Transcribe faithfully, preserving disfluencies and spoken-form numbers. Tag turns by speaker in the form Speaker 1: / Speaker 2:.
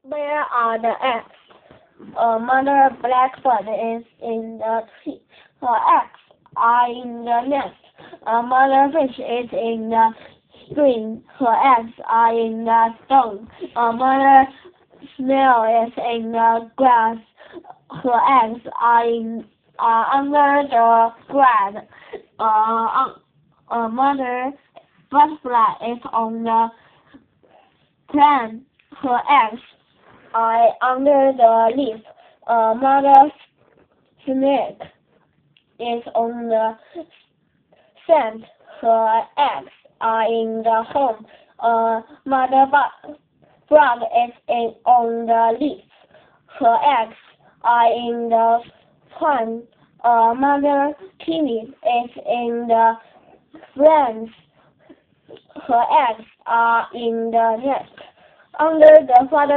Speaker 1: Where are the eggs? Uh, Mother Blackbird is in the tree. Her eggs are in the nest. Uh, Mother Fish is in the stream. Her eggs are in the stone. Uh, Mother Snail is in the grass. Her eggs are in uh, under the grass. Uh, uh, Mother Butterfly is on the plant. Her eggs are under the leaf. Uh, Mother Snake is on the sand. Her eggs are in the home. Uh, Mother Frog is in, on the leaf. Her eggs are in the pond. Uh, Mother Kiwi is in the branch. Her eggs are in the nest. Under the father